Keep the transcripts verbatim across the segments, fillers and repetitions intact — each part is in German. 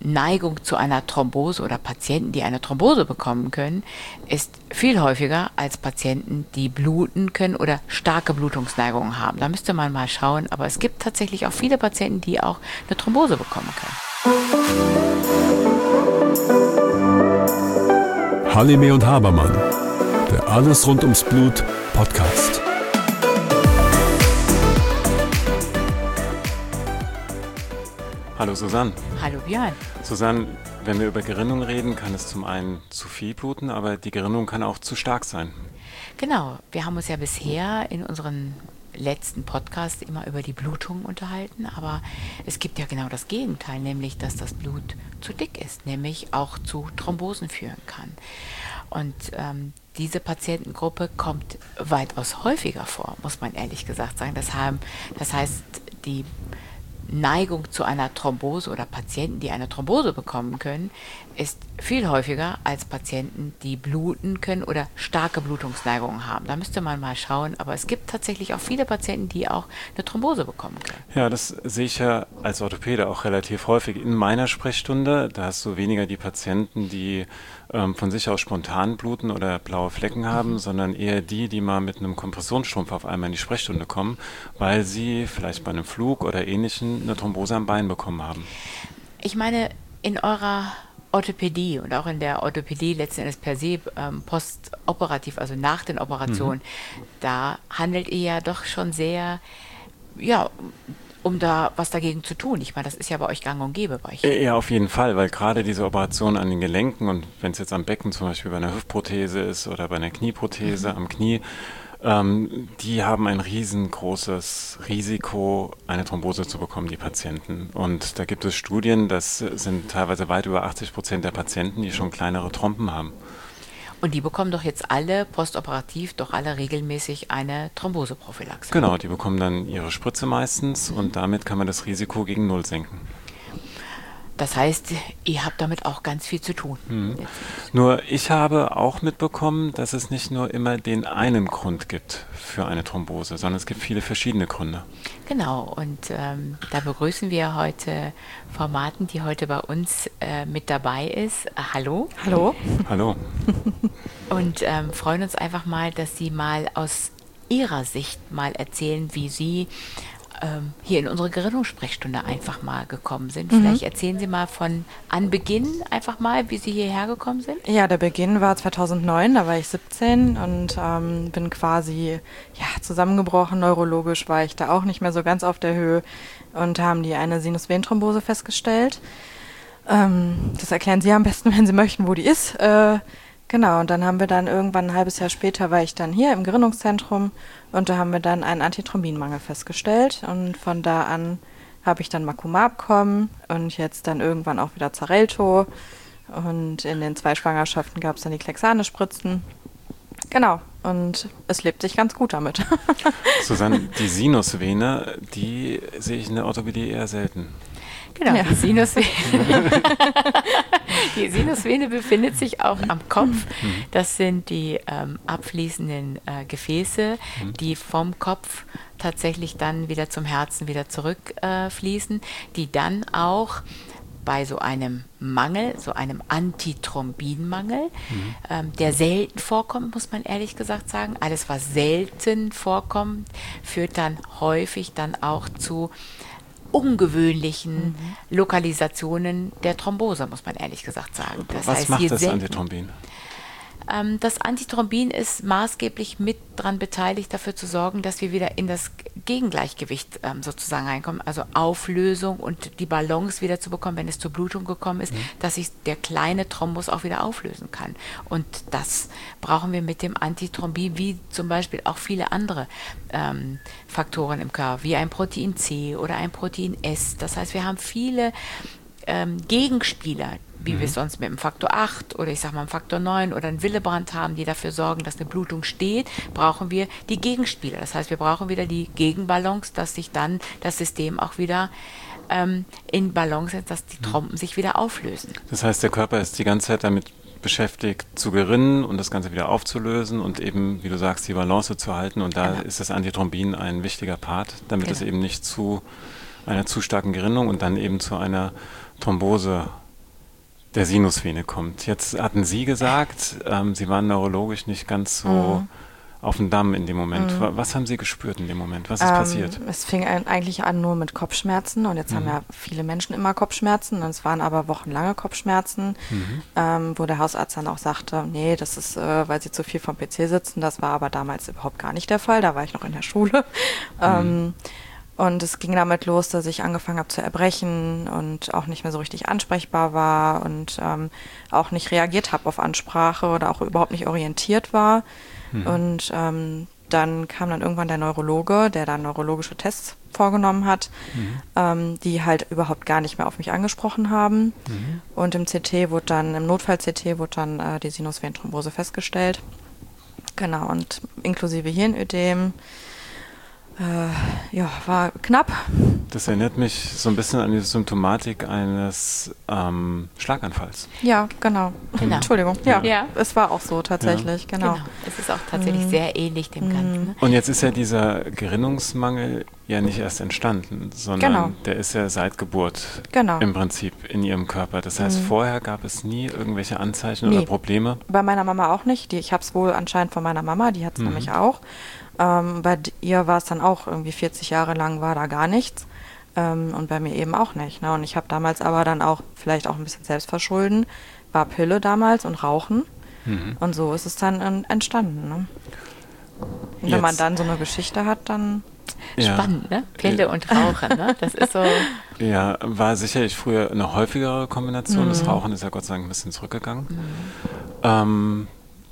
Neigung zu einer Thrombose oder Patienten, die eine Thrombose bekommen können, ist viel häufiger als Patienten, die bluten können oder starke Blutungsneigungen haben. Da müsste man mal schauen, aber es gibt tatsächlich auch viele Patienten, die auch eine Thrombose bekommen können. Halime und Habermann, der Alles rund ums Blut Podcast. Hallo Susanne. Hallo Björn. Susanne, wenn wir über Gerinnung reden, kann es zum einen zu viel bluten, aber die Gerinnung kann auch zu stark sein. Genau, wir haben uns ja bisher in unseren letzten Podcast immer über die Blutung unterhalten, aber es gibt ja genau das Gegenteil, nämlich dass das Blut zu dick ist, nämlich auch zu Thrombosen führen kann. Und ähm, diese Patientengruppe kommt weitaus häufiger vor, muss man ehrlich gesagt sagen. Das, haben, das heißt, die Neigung zu einer Thrombose oder Patienten, die eine Thrombose bekommen können, ist viel häufiger als Patienten, die bluten können oder starke Blutungsneigungen haben. Da müsste man mal schauen, aber es gibt tatsächlich auch viele Patienten, die auch eine Thrombose bekommen können. Ja, das sehe ich ja als Orthopäde auch relativ häufig in meiner Sprechstunde. Da hast du weniger die Patienten, die ähm, von sich aus spontan bluten oder blaue Flecken haben, mhm. sondern eher die, die mal mit einem Kompressionsstrumpf auf einmal in die Sprechstunde kommen, weil sie vielleicht bei einem Flug oder Ähnlichem eine Thrombose am Bein bekommen haben. Ich meine, in eurer Orthopädie und auch in der Orthopädie letzten Endes per se ähm, postoperativ, also nach den Operationen, mhm. da handelt ihr ja doch schon sehr, ja, um da was dagegen zu tun. Ich meine, das ist ja bei euch gang und gäbe bei euch. Ja, auf jeden Fall, weil gerade diese Operation an den Gelenken und wenn es jetzt am Becken zum Beispiel bei einer Hüftprothese ist oder bei einer Knieprothese mhm. am Knie, Ähm, die haben ein riesengroßes Risiko, eine Thrombose zu bekommen, die Patienten. Und da gibt es Studien, das sind teilweise weit über achtzig Prozent der Patienten, die schon kleinere Trompen haben. Und die bekommen doch jetzt alle postoperativ, doch alle regelmäßig eine Thromboseprophylaxe. Genau, die bekommen dann ihre Spritze meistens und damit kann man das Risiko gegen Null senken. Das heißt, ihr habt damit auch ganz viel zu tun. Mhm. Nur ich habe auch mitbekommen, dass es nicht nur immer den einen Grund gibt für eine Thrombose, sondern es gibt viele verschiedene Gründe. Genau, und ähm, da begrüßen wir heute Frau Marten, die heute bei uns äh, mit dabei ist. Äh, hallo. Hallo. Hallo. Und ähm, freuen uns einfach mal, dass Sie mal aus Ihrer Sicht mal erzählen, wie Sie ähm, hier in unsere Gerinnungssprechstunde einfach mal gekommen sind. Mhm. Vielleicht erzählen Sie mal von Anbeginn einfach mal, wie Sie hierher gekommen sind. Ja, der Beginn war zweitausendneun, da war ich siebzehn und ähm, bin quasi ja, zusammengebrochen. Neurologisch war ich da auch nicht mehr so ganz auf der Höhe und haben die eine Sinusvenenthrombose festgestellt. Ähm, das erklären Sie am besten, wenn Sie möchten, wo die ist. Äh, Genau, und dann haben wir dann irgendwann ein halbes Jahr später war ich dann hier im Gerinnungszentrum und da haben wir dann einen Antithrombinmangel festgestellt und von da an habe ich dann Macumarb bekommen und jetzt dann irgendwann auch wieder Xarelto und in den zwei Schwangerschaften gab es dann die Clexane-Spritzen. Genau, und es lebt sich ganz gut damit. Susanne, die Sinusvene, die sehe ich in der Orthopädie eher selten. Genau, ja. die Sinusvene. Die Sinusvene befindet sich auch am Kopf. Das sind die ähm, abfließenden äh, Gefäße, die vom Kopf tatsächlich dann wieder zum Herzen wieder zurückfließen, äh, die dann auch bei so einem Mangel, so einem Antithrombinmangel, mhm. ähm, der selten vorkommt, muss man ehrlich gesagt sagen. Alles, was selten vorkommt, führt dann häufig dann auch zu ungewöhnlichen mhm. Lokalisationen der Thrombose, muss man ehrlich gesagt sagen. Das Was heißt, macht das selten, Antithrombin? Ähm, das Antithrombin ist maßgeblich mit daran beteiligt, dafür zu sorgen, dass wir wieder in das Gegengleichgewicht ähm, sozusagen reinkommen, also Auflösung und die Balance wieder zu bekommen, wenn es zur Blutung gekommen ist, mhm. dass sich der kleine Thrombus auch wieder auflösen kann. Und das brauchen wir mit dem Antithrombin, wie zum Beispiel auch viele andere ähm, Faktoren im Körper, wie ein Protein C oder ein Protein S. Das heißt, wir haben viele ähm, Gegenspieler, wie mhm. wir es sonst mit einem Faktor acht oder ich sag mal einem Faktor neun oder einem Willebrand haben, die dafür sorgen, dass eine Blutung steht, brauchen wir die Gegenspieler. Das heißt, wir brauchen wieder die Gegenbalance, dass sich dann das System auch wieder ähm, in Balance setzt, dass die Trompen mhm. sich wieder auflösen. Das heißt, der Körper ist die ganze Zeit damit beschäftigt zu gerinnen und das Ganze wieder aufzulösen und eben, wie du sagst, die Balance zu halten. Und da genau. ist das Antithrombin ein wichtiger Part, damit genau. es eben nicht zu einer zu starken Gerinnung und dann eben zu einer Thrombose der Sinusvene kommt. Jetzt hatten Sie gesagt, ähm, Sie waren neurologisch nicht ganz so Mhm. auf dem Damm in dem Moment. Mhm. Wa- Was haben Sie gespürt in dem Moment? Was ist Ähm, passiert? Es fing ein, eigentlich an nur mit Kopfschmerzen und jetzt haben Mhm. ja viele Menschen immer Kopfschmerzen und es waren aber wochenlange Kopfschmerzen, Mhm. ähm, wo der Hausarzt dann auch sagte, nee, das ist, äh, weil sie zu viel vom P C sitzen. Das war aber damals überhaupt gar nicht der Fall, da war ich noch in der Schule. Ähm, und es ging damit los, dass ich angefangen habe zu erbrechen und auch nicht mehr so richtig ansprechbar war und ähm, auch nicht reagiert habe auf Ansprache oder auch überhaupt nicht orientiert war. Und ähm, dann kam dann irgendwann der Neurologe, der dann neurologische Tests vorgenommen hat, ähm, die halt überhaupt gar nicht mehr auf mich angesprochen haben. Und im C T wurde dann, im Notfall-C T wurde dann äh, die Sinusvenenthrombose festgestellt. Genau, und inklusive Hirnödem. Äh, ja, war knapp. Das erinnert mich so ein bisschen an die Symptomatik eines ähm, Schlaganfalls. Ja, genau. Genau. Entschuldigung. Ja, Ja. es war auch so tatsächlich, genau. Genau. Es ist auch tatsächlich Mhm. sehr ähnlich dem Ganzen. Ne? Und jetzt ist ja dieser Gerinnungsmangel ja nicht erst entstanden, sondern Genau. der ist ja seit Geburt Genau. im Prinzip in Ihrem Körper. Das heißt, Mhm. vorher gab es nie irgendwelche Anzeichen Nee. oder Probleme. Bei meiner Mama auch nicht. Die, ich habe es wohl anscheinend von meiner Mama, die hat es Mhm. nämlich auch. Ähm, bei d- ihr war es dann auch irgendwie vierzig Jahre lang war da gar nichts. Ähm, und bei mir eben auch nicht. Ne? Und ich habe damals aber dann auch, vielleicht auch ein bisschen selbstverschulden, war Pille damals und Rauchen. Mhm. Und so ist es dann en- entstanden. Ne? Und wenn man Jetzt- dann so eine Geschichte hat, dann Ja. Spannend, ne? Pille und Rauchen, ne? Das ist so. Ja, war sicherlich früher eine häufigere Kombination. Das Rauchen ist ja Gott sei Dank ein bisschen zurückgegangen. Ähm,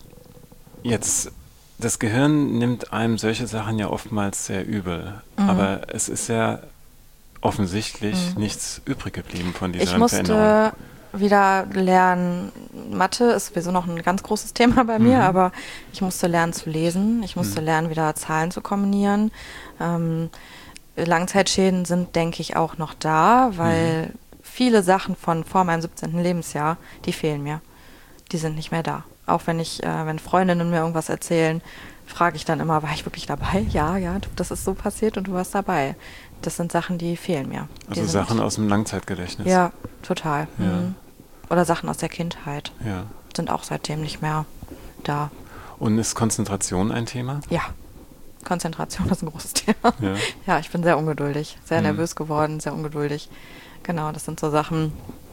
jetzt, das Gehirn nimmt einem solche Sachen ja oftmals sehr übel. Aber es ist ja offensichtlich nichts übrig geblieben von dieser ich Veränderung. musste wieder lernen, Mathe ist sowieso noch ein ganz großes Thema bei mir, Mhm. aber ich musste lernen zu lesen, ich musste Mhm. lernen, wieder Zahlen zu kombinieren. Ähm, Langzeitschäden sind, denke ich, auch noch da, weil viele Sachen von vor meinem siebzehnten Lebensjahr, die fehlen mir. Die sind nicht mehr da. Auch wenn ich, äh, wenn Freundinnen mir irgendwas erzählen, frage ich dann immer, war ich wirklich dabei? Ja, ja, du, das ist so passiert und du warst dabei. Das sind Sachen, die fehlen mir. Die Also sind, Sachen aus dem Langzeitgedächtnis. Ja, total. Ja. Mhm. Oder Sachen aus der Kindheit Ja. sind auch seitdem nicht mehr da. Und ist Konzentration ein Thema? Ja, Konzentration ist ein großes Thema. Ja. Ja, ich bin sehr ungeduldig, sehr Mhm. nervös geworden, sehr ungeduldig. Genau, das sind so Sachen,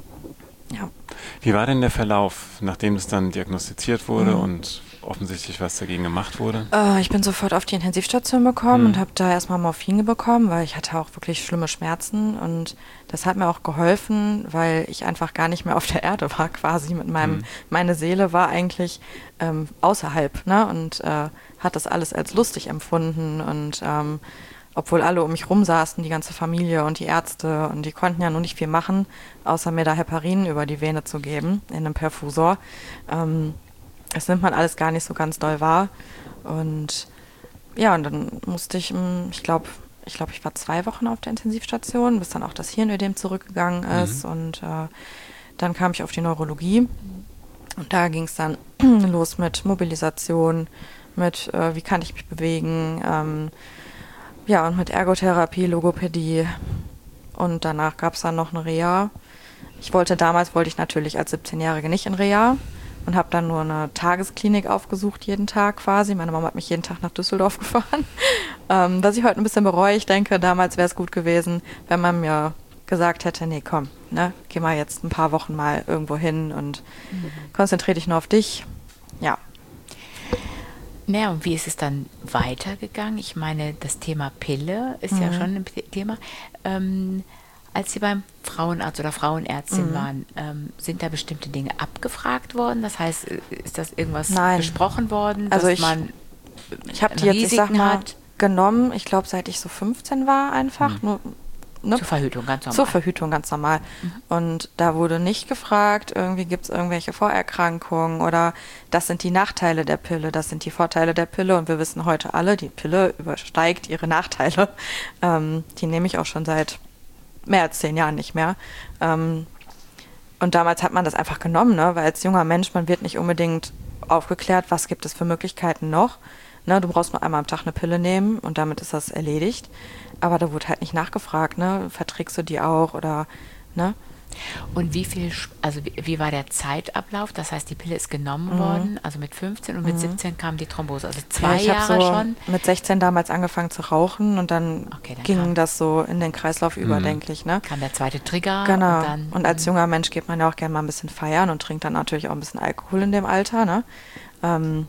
ja. Wie war denn der Verlauf, nachdem es dann diagnostiziert wurde Mhm. und offensichtlich was dagegen gemacht wurde? Äh, ich bin sofort auf die Intensivstation gekommen Mhm. und habe da erstmal Morphin bekommen, weil ich hatte auch wirklich schlimme Schmerzen und das hat mir auch geholfen, weil ich einfach gar nicht mehr auf der Erde war quasi mit meinem, Mhm. meine Seele war eigentlich ähm, außerhalb, ne, und äh, hat das alles als lustig empfunden und ähm, obwohl alle um mich rum saßen, die ganze Familie und die Ärzte und die konnten ja nur nicht viel machen, außer mir da Heparin über die Vene zu geben in einem Perfusor. Ähm, Das nimmt man alles gar nicht so ganz doll wahr. Und ja, und dann musste ich, mm, ich glaube, ich glaube, ich war zwei Wochen auf der Intensivstation, bis dann auch das Hirnödem zurückgegangen ist. Und äh, dann kam ich auf die Neurologie. Und da ging es dann los mit Mobilisation, mit äh, wie kann ich mich bewegen, ähm, ja, und mit Ergotherapie, Logopädie. Und danach gab es dann noch eine Reha. Ich wollte damals, wollte ich natürlich als siebzehnjährige nicht in Reha und habe dann nur eine Tagesklinik aufgesucht jeden Tag quasi. Meine Mama hat mich jeden Tag nach Düsseldorf gefahren. Ähm, was ich heute ein bisschen bereue, ich denke, damals wäre es gut gewesen, wenn man mir gesagt hätte, nee, komm, ne, geh mal jetzt ein paar Wochen mal irgendwo hin und mhm. konzentriere dich nur auf dich. Ja. Naja, und wie ist es dann weitergegangen? Ich meine, das Thema Pille ist Mhm. ja schon ein Thema. Ähm, als Sie beim Frauenarzt oder Frauenärztin Mhm. waren, ähm, sind da bestimmte Dinge abgefragt worden? Das heißt, ist das irgendwas Nein. besprochen worden, Also dass ich- man Ich habe die jetzt, ich sag Risiken mal, hat? genommen, ich glaube, seit ich so fünfzehn war einfach. Nur, ne? zur Verhütung ganz normal? Zur Verhütung ganz normal. Und da wurde nicht gefragt, irgendwie gibt es irgendwelche Vorerkrankungen oder das sind die Nachteile der Pille, das sind die Vorteile der Pille. Und wir wissen heute alle, die Pille übersteigt ihre Nachteile. Ähm, die nehme ich auch schon seit mehr als zehn Jahren nicht mehr. Ähm, und damals hat man das einfach genommen, ne? Weil als junger Mensch, man wird nicht unbedingt aufgeklärt, was gibt es für Möglichkeiten noch. Ne? Du brauchst nur einmal am Tag eine Pille nehmen und damit ist das erledigt. Aber da wurde halt nicht nachgefragt, ne? Verträgst du die auch oder, ne? Und wie viel, also wie, wie war der Zeitablauf? Das heißt, die Pille ist genommen mhm. worden, also mit fünfzehn und mit mhm. siebzehn kam die Thrombose, also zwei ja, ich Jahre so schon. Mit sechzehn damals angefangen zu rauchen und dann, okay, dann ging das so in den Kreislauf über, mhm. denke ich. Ne? Kam der zweite Trigger. Genau. Und, dann, und als junger Mensch geht man ja auch gerne mal ein bisschen feiern und trinkt dann natürlich auch ein bisschen Alkohol in dem Alter. Ne? Ähm,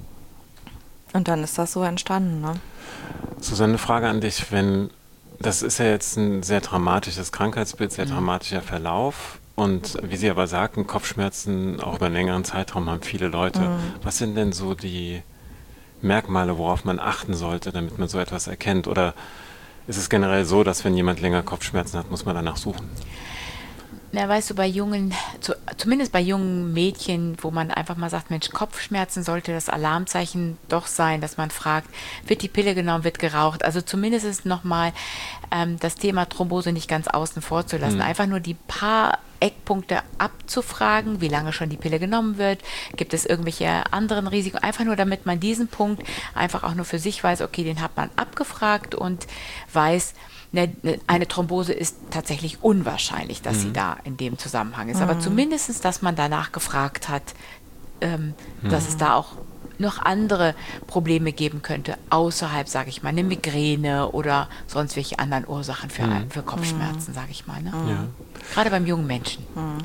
und dann ist das so entstanden. Ne? Susanne, eine Frage an dich, wenn das ist ja jetzt ein sehr dramatisches Krankheitsbild, sehr dramatischer Verlauf und wie Sie aber sagten, Kopfschmerzen auch über einen längeren Zeitraum haben viele Leute. Mhm. Was sind denn so die Merkmale, worauf man achten sollte, damit man so etwas erkennt? Oder ist es generell so, dass wenn jemand länger Kopfschmerzen hat, muss man danach suchen? Na, weißt du, bei jungen, zu, zumindest bei jungen Mädchen, wo man einfach mal sagt, Mensch, Kopfschmerzen sollte das Alarmzeichen doch sein, dass man fragt, wird die Pille genommen, wird geraucht? Also zumindest ist nochmal ähm, das Thema Thrombose nicht ganz außen vor zu lassen. Mhm. Einfach nur die paar Eckpunkte abzufragen, wie lange schon die Pille genommen wird, gibt es irgendwelche anderen Risiken, einfach nur damit man diesen Punkt einfach auch nur für sich weiß, okay, den hat man abgefragt und weiß, eine Thrombose ist tatsächlich unwahrscheinlich, dass mhm. sie da in dem Zusammenhang ist. Mhm. Aber zumindest, dass man danach gefragt hat, ähm, mhm. dass es da auch noch andere Probleme geben könnte, außerhalb, sage ich mal, eine Migräne oder sonst welche anderen Ursachen für, mhm. für Kopfschmerzen, sage ich mal. Ne? Ja. Gerade beim jungen Menschen. Mhm.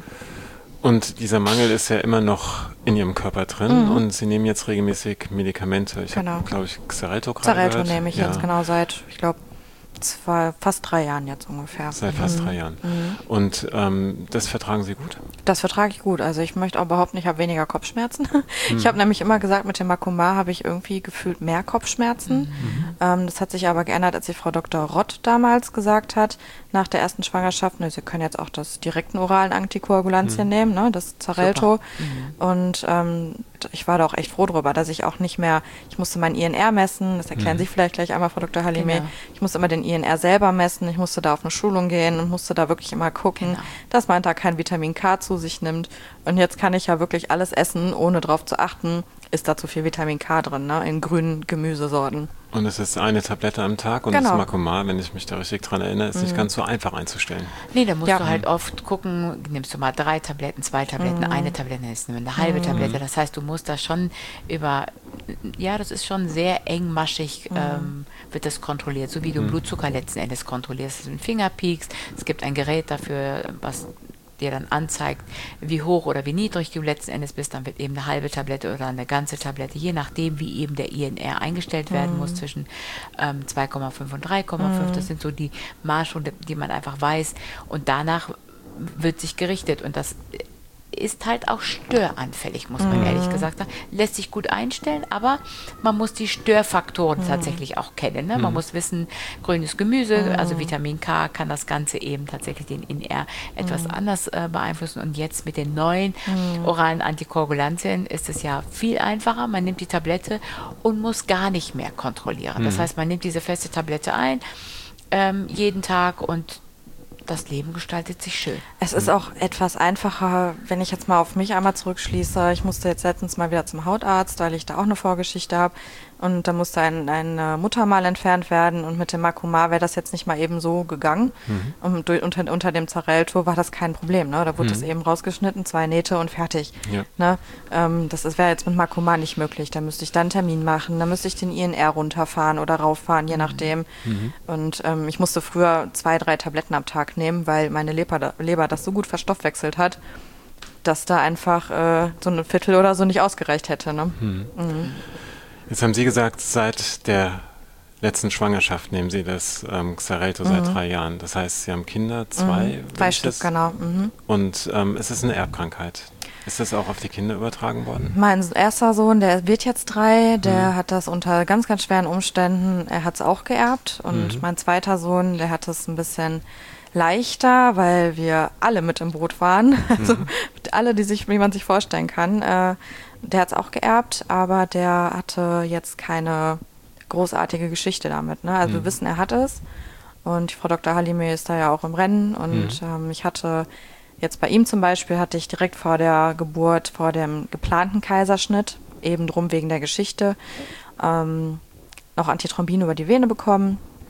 Und dieser Mangel ist ja immer noch in Ihrem Körper drin mhm. und Sie nehmen jetzt regelmäßig Medikamente. Ich genau. habe, glaube ich, Xarelto gerade Xarelto gehört. nehme ich ja. jetzt genau seit, ich glaube, Zwei, fast drei Jahren jetzt ungefähr. Seit fast mhm. drei Jahren. Mhm. Und ähm, das vertragen Sie gut? Das vertrage ich gut. Also ich möchte auch behaupten, ich habe weniger Kopfschmerzen. Mhm. Ich habe nämlich immer gesagt, mit dem Makomar habe ich irgendwie gefühlt mehr Kopfschmerzen. Mhm. Ähm, das hat sich aber geändert, als die Frau Doktor Rott damals gesagt hat, nach der ersten Schwangerschaft, ne, Sie können jetzt auch das direkten oralen Antikoagulantien mhm. nehmen, ne, das Xarelto. Mhm. Und ähm, ich war da auch echt froh drüber, dass ich auch nicht mehr, ich musste mein I N R messen, das erklären mhm. Sie vielleicht gleich einmal, Frau Doktor Halime. Genau. Ich musste immer den I N R selber messen, ich musste da auf eine Schulung gehen und musste da wirklich immer gucken, genau. dass man da kein Vitamin K zu sich nimmt. Und jetzt kann ich ja wirklich alles essen, ohne drauf zu achten, ist da zu viel Vitamin K drin, ne, in grünen Gemüsesorten. Und es ist eine Tablette am Tag und genau. das Makomar, wenn ich mich da richtig dran erinnere, ist mhm. nicht ganz so einfach einzustellen. Nee, da musst ja. du halt oft gucken, nimmst du mal drei Tabletten, zwei Tabletten, mhm. eine Tablette, nimmst du eine halbe mhm. Tablette. Das heißt, du musst da schon über, ja, das ist schon sehr engmaschig, mhm. ähm, wird das kontrolliert, so wie du mhm. Blutzucker letzten Endes kontrollierst. Du einen Finger piekst, es gibt ein Gerät dafür, was dir dann anzeigt, wie hoch oder wie niedrig du letzten Endes bist, dann wird eben eine halbe Tablette oder eine ganze Tablette, je nachdem, wie eben der I N R eingestellt werden mhm. muss, zwischen ähm, zwei Komma fünf und drei Komma fünf. Mhm. Das sind so die Marschwerte, die man einfach weiß. Und danach wird sich gerichtet. Und das ist halt auch störanfällig, muss man mhm. ehrlich gesagt sagen. Lässt sich gut einstellen, aber man muss die Störfaktoren mhm. tatsächlich auch kennen. Ne? Man mhm. muss wissen, grünes Gemüse, mhm. also Vitamin K, kann das Ganze eben tatsächlich den I N R etwas mhm. anders äh, beeinflussen. Und jetzt mit den neuen mhm. oralen Antikoagulantien ist es ja viel einfacher. Man nimmt die Tablette und muss gar nicht mehr kontrollieren. Mhm. Das heißt, man nimmt diese feste Tablette ein, ähm, jeden Tag, und das Leben gestaltet sich schön. Es ist auch etwas einfacher, wenn ich jetzt mal auf mich einmal zurückschließe. Ich musste jetzt letztens mal wieder zum Hautarzt, weil ich da auch eine Vorgeschichte habe. Und da musste ein, ein Muttermal entfernt werden. Und mit dem Makomar wäre das jetzt nicht mal eben so gegangen. Mhm. Und durch, unter, unter dem Xarelto war das kein Problem. Ne? Da wurde mhm. das eben rausgeschnitten, zwei Nähte und fertig. Ja. Ne? Ähm, das wäre jetzt mit Makomar nicht möglich. Da müsste ich dann einen Termin machen. Da müsste ich den I N R runterfahren oder rauffahren, je nachdem. Mhm. Und ähm, ich musste früher zwei, drei Tabletten am Tag nehmen, weil meine Leber, Leber das so gut verstoffwechselt hat, dass da einfach äh, so ein Viertel oder so nicht ausgereicht hätte. Ne? Mhm. Mhm. Jetzt haben Sie gesagt, seit der letzten Schwangerschaft nehmen Sie das ähm, Xarelto mhm. seit drei Jahren. Das heißt, Sie haben Kinder, zwei? Mhm. Zwei Stück, das, genau. Mhm. Und ähm, ist es eine Erbkrankheit? Ist das auch auf die Kinder übertragen worden? Mein erster Sohn, der wird jetzt drei, der mhm. hat das unter ganz, ganz schweren Umständen, er hat es auch geerbt. Und mhm. mein zweiter Sohn, der hat es ein bisschen leichter, weil wir alle mit im Boot waren. Also mhm. alle, die sich, wie man sich vorstellen kann. Äh, der hat es auch geerbt, aber der hatte jetzt keine großartige Geschichte damit. Ne? Also mhm. wir wissen, er hat es. Und die Frau Doktor Halime ist da ja auch im Rennen. Und mhm. ähm, ich hatte jetzt bei ihm zum Beispiel, hatte ich direkt vor der Geburt, vor dem geplanten Kaiserschnitt, eben drum wegen der Geschichte, ähm, noch Antithrombin über die Vene bekommen. Mhm.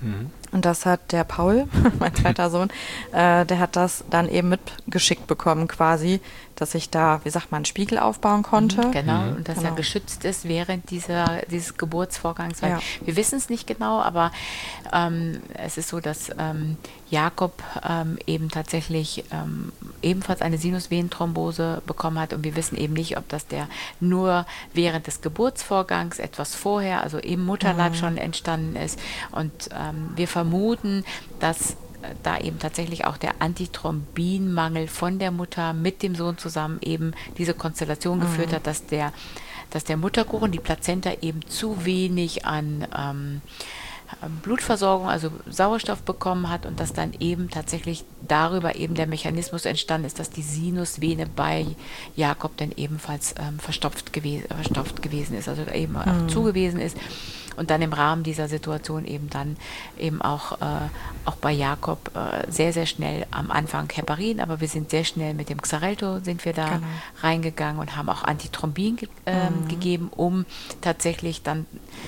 Und das hat der Paul, mein zweiter Sohn, äh, der hat das dann eben mitgeschickt bekommen quasi, dass ich da, wie sagt man, einen Spiegel aufbauen konnte. Genau, und dass Genau. er geschützt ist während dieser, dieses Geburtsvorgangs. Weil Ja. wir wissen es nicht genau, aber ähm, es ist so, dass ähm, Jakob ähm, eben tatsächlich ähm, ebenfalls eine Sinusvenenthrombose bekommen hat. Und wir wissen eben nicht, ob das der nur während des Geburtsvorgangs, etwas vorher, also im Mutterleib Mhm. schon entstanden ist. Und ähm, wir vermuten, dass da eben tatsächlich auch der Antithrombinmangel von der Mutter mit dem Sohn zusammen eben diese Konstellation geführt hat, dass der, dass der Mutterkuchen, die Plazenta eben zu wenig an ähm, Blutversorgung, also Sauerstoff bekommen hat und dass dann eben tatsächlich darüber eben der Mechanismus entstanden ist, dass die Sinusvene bei Jakob dann ebenfalls ähm, verstopft, gewe verstopft gewesen ist, also eben auch Mhm. zugewesen ist. Und dann im Rahmen dieser Situation eben dann eben auch, äh, auch bei Jakob äh, sehr, sehr schnell am Anfang Heparin, aber wir sind sehr schnell mit dem Xarelto sind wir da Genau. reingegangen und haben auch Antithrombin ge ähm, Mhm. gegeben, um tatsächlich dann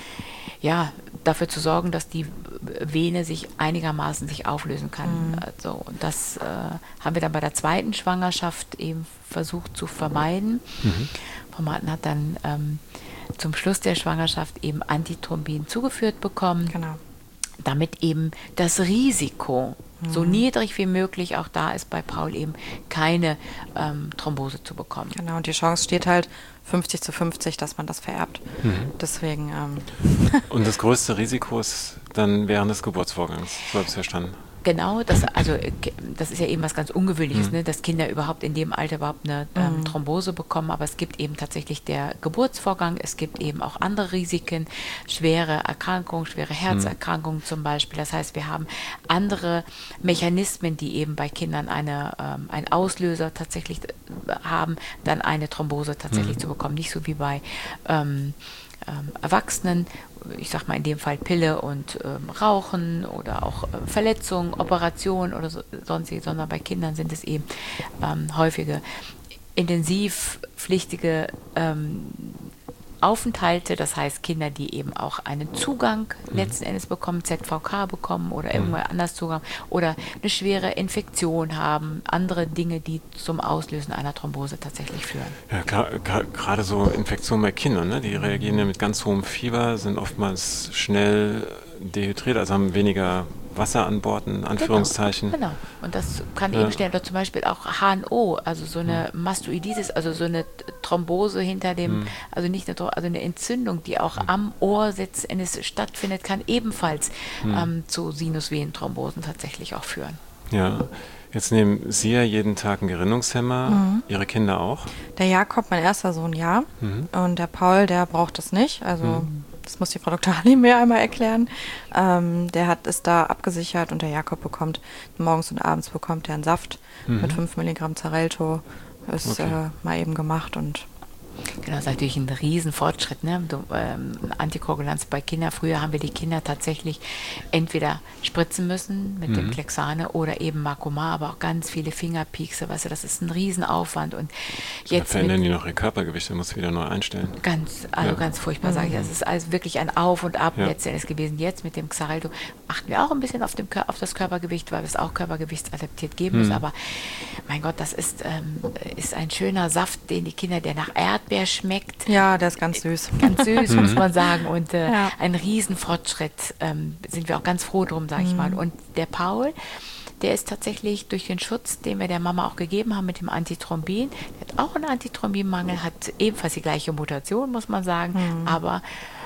ja, dafür zu sorgen, dass die Vene sich einigermaßen sich auflösen kann. Mhm. Also, und das äh, haben wir dann bei der zweiten Schwangerschaft eben versucht zu vermeiden. Mhm. Frau Martin hat dann ähm, zum Schluss der Schwangerschaft eben Antithrombin zugeführt bekommen, Genau. damit eben das Risiko so Mhm. niedrig wie möglich auch da ist, bei Paul eben keine ähm, Thrombose zu bekommen. Genau, und die Chance steht halt fünfzig zu fünfzig, dass man das vererbt. Mhm. Deswegen, ähm, Und das größte Risiko ist dann während des Geburtsvorgangs, so habe ich es verstanden. Genau, das, also, äh, ge- das ist ja eben was ganz Ungewöhnliches, Mhm. ne, dass Kinder überhaupt in dem Alter überhaupt eine ähm, Mhm. Thrombose bekommen, aber es gibt eben tatsächlich der Geburtsvorgang, es gibt eben auch andere Risiken, schwere Erkrankungen, schwere Herzerkrankungen zum Beispiel. Das heißt, wir haben andere Mechanismen, die eben bei Kindern eine, ähm, einen Auslöser tatsächlich äh, haben, dann eine Thrombose tatsächlich Mhm. zu bekommen. Nicht so wie bei ähm, ähm, Erwachsenen, ich sag mal in dem Fall Pille und ähm, Rauchen oder auch äh, Verletzungen, Operationen oder so, sonstiges, sondern bei Kindern sind es eben ähm, häufige intensivpflichtige ähm, Aufenthalte, das heißt Kinder, die eben auch einen Zugang letzten Endes bekommen, Z V K bekommen oder irgendwo anders Zugang oder eine schwere Infektion haben, andere Dinge, die zum Auslösen einer Thrombose tatsächlich führen. Ja, klar, gra- gerade so Infektionen bei Kindern, ne? Die reagieren ja mit ganz hohem Fieber, sind oftmals schnell dehydriert, also haben weniger Wasser an Bord, in Anführungszeichen. Genau, genau. Und das kann Ja. eben schnell, oder zum Beispiel auch H N O, also so eine Mastoiditis, also so eine Thrombose hinter dem, Mhm. also nicht eine, Thro- also eine Entzündung, die auch am Ohr letzten Endes stattfindet, kann ebenfalls ähm, zu Sinusvenenthrombosen tatsächlich auch führen. Ja, jetzt nehmen Sie ja jeden Tag einen Gerinnungshemmer, Mhm. Ihre Kinder auch. der Jakob, mein erster Sohn, ja. Mhm. Und der Paul, der braucht das nicht. Also Mhm. das muss die Frau Doktor Ali mir einmal erklären. Ähm, der hat ist da abgesichert und der Jakob bekommt morgens und abends bekommt er einen Saft Mhm. mit fünf Milligramm Xarelto. Ist Okay. äh, mal eben gemacht und Genau, das ist natürlich ein Riesenfortschritt, ne? Du, ähm, Antikoagulanz bei Kindern. Früher haben wir die Kinder tatsächlich entweder spritzen müssen mit dem Mhm. Clexane oder eben Makoma, aber auch ganz viele Fingerpiekse, weißt du, das ist ein Riesenaufwand. Und Da jetzt verändern mit die noch ihr Körpergewicht, da muss sie wieder neu einstellen. ganz, also Ja. ganz furchtbar, sage ich. Das ist also wirklich ein Auf und Ab Ja. letztendlich gewesen. Jetzt mit dem Xarelto achten wir auch ein bisschen auf, dem, Kör- auf das Körpergewicht, weil wir es auch körpergewichtsadaptiert geben müssen. Mhm. Aber mein Gott, das ist, ähm, ist ein schöner Saft, den die Kinder, der nach Erdbeer schmeckt. ja, der ist ganz süß. Ganz süß, muss man sagen. Und äh, Ja. ein Riesenfortschritt. Ähm, sind wir auch ganz froh drum, sage ich mal. Und der Paul, der ist tatsächlich durch den Schutz, den wir der Mama auch gegeben haben mit dem Antithrombin, der hat auch einen Antithrombinmangel, hat ebenfalls die gleiche Mutation, muss man sagen. Aber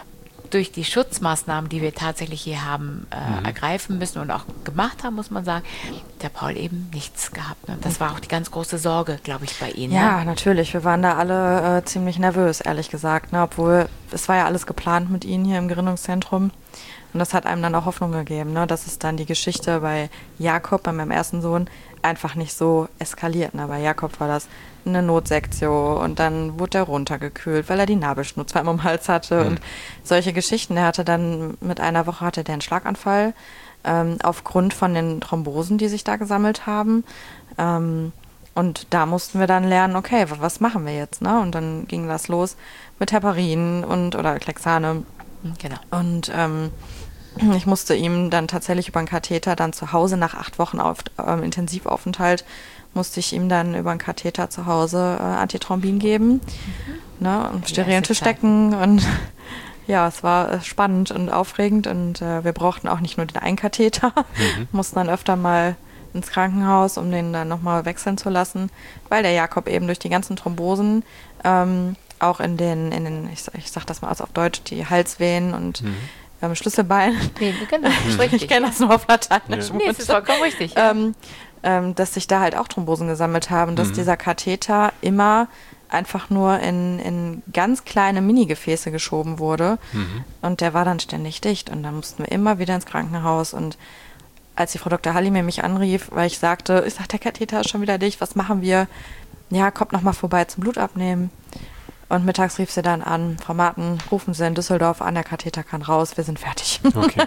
durch die Schutzmaßnahmen, die wir tatsächlich hier haben äh, ergreifen müssen und auch gemacht haben, muss man sagen, der Paul eben nichts gehabt. Ne? Das war auch die ganz große Sorge, glaube ich, bei Ihnen. Ja, Ne? natürlich. Wir waren da alle äh, ziemlich nervös, ehrlich gesagt. Ne? Obwohl, es war ja alles geplant mit Ihnen hier im Gerinnungszentrum. Und das hat einem dann auch Hoffnung gegeben, ne? Dass es dann die Geschichte bei Jakob, bei meinem ersten Sohn, einfach nicht so eskaliert. Ne? Bei Jakob war das eine Notsektio und dann wurde er runtergekühlt, weil er die Nabelschnur zweimal im Hals hatte Mhm. und solche Geschichten. Der hatte dann mit einer Woche hatte der einen Schlaganfall ähm, aufgrund von den Thrombosen, die sich da gesammelt haben. Ähm, und da mussten wir dann lernen, okay, wa- was machen wir jetzt? Ne? Und dann ging das los mit Heparin und oder Clexane. Genau. Und ähm, Ich musste ihm dann tatsächlich über einen Katheter dann zu Hause nach acht Wochen auf, ähm, Intensivaufenthalt, musste ich ihm dann über einen Katheter zu Hause äh, Antithrombin geben, mhm. ne, und Sterilentisch stecken und ja, es war äh, spannend und aufregend und äh, wir brauchten auch nicht nur den einen Katheter, mhm. mussten dann öfter mal ins Krankenhaus, um den dann nochmal wechseln zu lassen, weil der Jakob eben durch die ganzen Thrombosen ähm, auch in den, in den ich, ich sag das mal also auf Deutsch, die Halsvenen und mhm. ähm, Schlüsselbein. Nee, genau, ich kenne das nur auf Lateinisch. Ja. Nee, das ist vollkommen richtig. Ja. Ähm, ähm, dass sich da halt auch Thrombosen gesammelt haben, dass mhm. dieser Katheter immer einfach nur in, in ganz kleine Minigefäße geschoben wurde mhm. und der war dann ständig dicht und dann mussten wir immer wieder ins Krankenhaus und als die Frau Doktor Halime mich anrief, weil ich sagte, ich sag, der Katheter ist schon wieder dicht, was machen wir? Ja, kommt noch mal vorbei zum Blut abnehmen. Und mittags rief sie dann an, Frau Marten, rufen Sie in Düsseldorf an, der Katheter kann raus, wir sind fertig. Okay.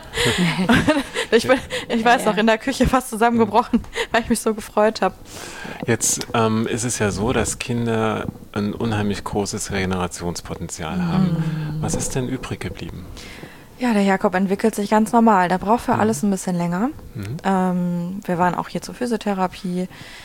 ich bin, ich weiß noch, in der Küche fast zusammengebrochen, weil ich mich so gefreut habe. Jetzt ähm, ist es ja so, dass Kinder ein unheimlich großes Regenerationspotenzial mhm. haben. Was ist denn übrig geblieben? Ja, der Jakob entwickelt sich ganz normal. Der braucht für mhm. alles ein bisschen länger. Mhm. Ähm, wir waren auch hier zur Physiotherapie.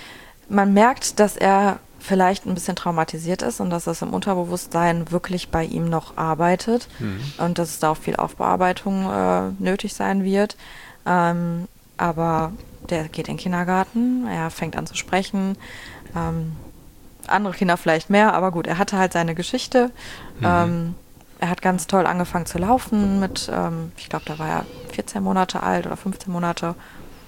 Man merkt, dass er vielleicht ein bisschen traumatisiert ist und dass es im Unterbewusstsein wirklich bei ihm noch arbeitet mhm. und dass es da auch viel Aufbearbeitung äh, nötig sein wird. Ähm, aber der geht in den Kindergarten, er fängt an zu sprechen. Ähm, andere Kinder vielleicht mehr, aber gut, er hatte halt seine Geschichte. Mhm. Ähm, er hat ganz toll angefangen zu laufen mit, ähm, ich glaube, da war er vierzehn Monate alt oder fünfzehn Monate.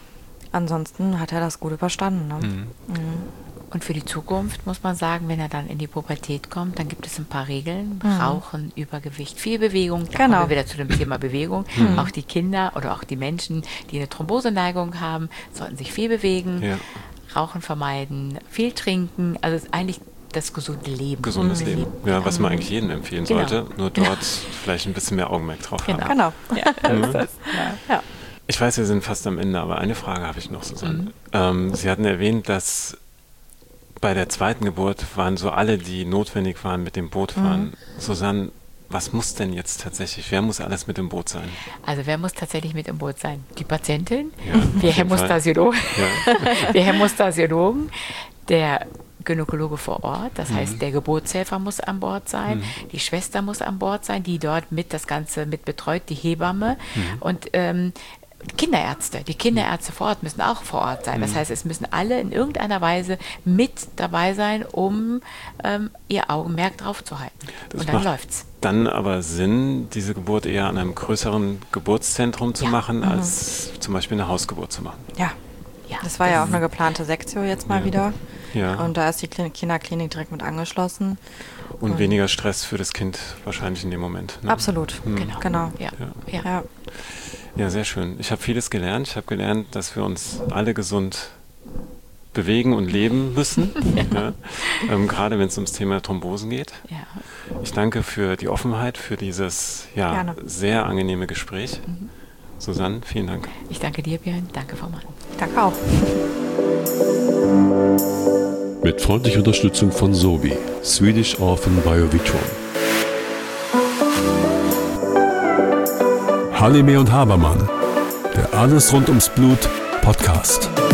Ansonsten hat er das gut überstanden. Ne? Mhm. Mhm. Und für die Zukunft muss man sagen, wenn er dann in die Pubertät kommt, dann gibt es ein paar Regeln. Mhm. Rauchen, Übergewicht, viel Bewegung. Da genau. kommen wir wieder zu dem Thema Bewegung. Mhm. Auch die Kinder oder auch die Menschen, die eine Thromboseneigung haben, sollten sich viel bewegen, ja. Rauchen vermeiden, viel trinken. Also es ist eigentlich das gesunde Leben. Gesundes Leben, Leben. Ja, was man eigentlich jedem empfehlen genau. sollte. Nur dort ja. vielleicht ein bisschen mehr Augenmerk drauf genau. haben. Genau. Ja, das ist das. Ja. Ja. Ich weiß, wir sind fast am Ende, aber eine Frage habe ich noch, Susanne. Mhm. Ähm, Sie hatten erwähnt, dass bei der zweiten Geburt waren so alle, die notwendig waren, mit dem Boot fahren. Mhm. Susanne, was muss denn jetzt tatsächlich, wer muss alles mit dem Boot sein? Also wer muss tatsächlich mit im Boot sein? Die Patientin, ja, wir Hämostasiologen, ja. wir Hämostasiologen, der Gynäkologe vor Ort, das mhm. heißt, der Geburtshelfer muss an Bord sein, mhm. die Schwester muss an Bord sein, die dort mit das Ganze mit betreut, die Hebamme mhm. und ähm, Kinderärzte, die Kinderärzte vor Ort müssen auch vor Ort sein. Das heißt, es müssen alle in irgendeiner Weise mit dabei sein, um ähm, ihr Augenmerk drauf zu halten. Das und dann läuft's. Dann aber Sinn, diese Geburt eher an einem größeren Geburtszentrum zu ja. machen, mhm. als zum Beispiel eine Hausgeburt zu machen. Ja, ja das war das ja auch eine geplante Sektio jetzt mal ja. wieder. Ja. Und da ist die Kinderklinik direkt mit angeschlossen. Und, und weniger Stress für das Kind wahrscheinlich in dem Moment. Ne? Absolut, mhm. genau. genau. Ja. Ja. Ja. Ja, sehr schön. Ich habe vieles gelernt. Ich habe gelernt, dass wir uns alle gesund bewegen und leben müssen, ja. Ja. Ähm, gerade wenn es ums Thema Thrombosen geht. Ja. Ich danke für die Offenheit, für dieses ja, sehr angenehme Gespräch. Mhm. Susanne, vielen Dank. Ich danke dir, Björn. Danke, Frau Mann. Danke auch. Mit freundlicher Unterstützung von Sobi, Swedish Orphan Biovitron. Halime und Habermann, der Alles rund ums Blut Podcast.